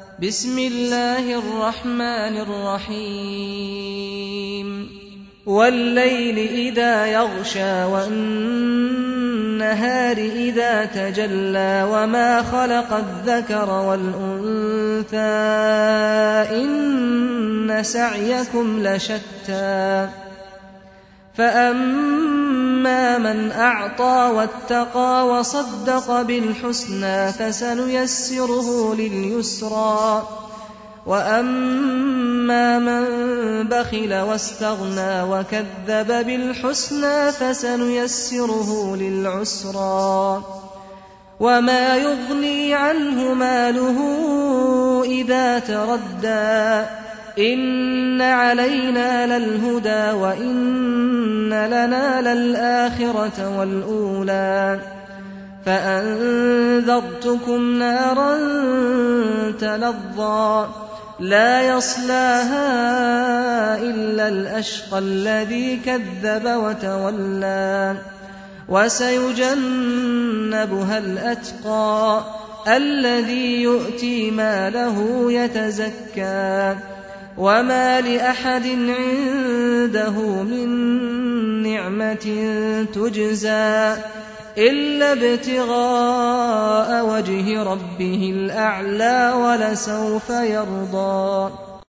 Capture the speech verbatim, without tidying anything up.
بسم الله الرحمن الرحيم والليل إذا يغشى والنهار إذا تجلى وما خلق الذكر والأنثى إن سعيكم لشتى فأما من أعطى واتقى وصدق بالحسنى فسنيسره لليسرى وأما من بخل واستغنى وكذب بالحسنى فسنيسره للعسرى وما يغني عنه ماله إذا تردى إن علينا للهدى وإن لنا للآخرة والأولى فأنذرتكم نارا تلظى لا يصلاها إلا الأشقى الذي كذب وتولى وسيجنبها الأتقى الذي يؤتي ماله يتزكى وما لأحد عنده من نعمة تجزى إلا ابتغاء وجه ربه الأعلى ولسوف يرضى.